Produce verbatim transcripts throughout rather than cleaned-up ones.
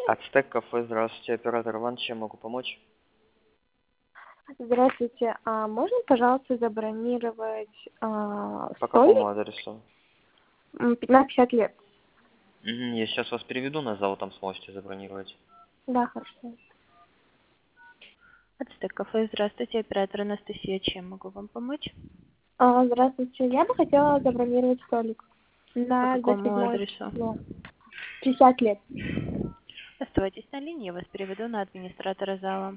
Ацтек кафе, здравствуйте, оператор Иван, чем могу помочь? Здравствуйте, а можно, пожалуйста, забронировать а, По столик какому адресу? М, на пятьдесят лет? Мгм, я сейчас вас переведу на зал, там сможете забронировать. Да, хорошо. Ацтек кафе, здравствуйте, оператор Анастасия, чем могу вам помочь? А, здравствуйте, я бы хотела забронировать столик По на двадцать какому седьмое адресу? число, пятьдесят лет. Оставайтесь на линии, я вас переведу на администратора зала.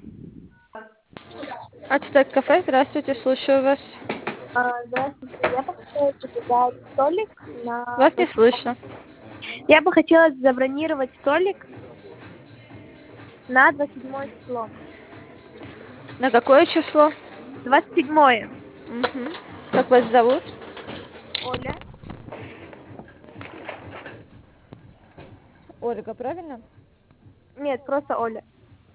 Ацтек кафе, здравствуйте, слушаю вас. А, здравствуйте, я бы хотела заказать столик на Вас не двадцать слышно. Я бы хотела забронировать столик на двадцать седьмое число. На какое число? двадцать седьмое. Угу. Как вас зовут? Оля. Ольга, правильно? Нет, просто Оля.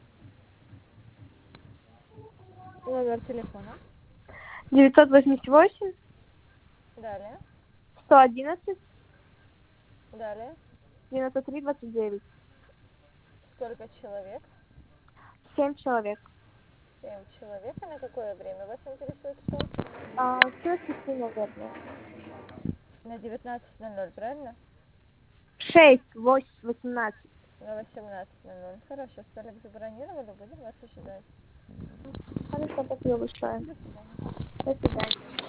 Номер телефона. девятьсот восемьдесят восемь Далее. сто одиннадцать Далее. девяносто три двадцать девять. Сколько человек? Семь человек. Семь человек. А на какое время вас интересует стол? А, все шести, наверное. На девятнадцать ноль ноль, правильно? Шесть, восемь, восемнадцать. На восемнадцать ноль ноль. Хорошо, столик забронировали, будем вас ожидать. Хорошо, спасибо большое. До свидания. До свидания.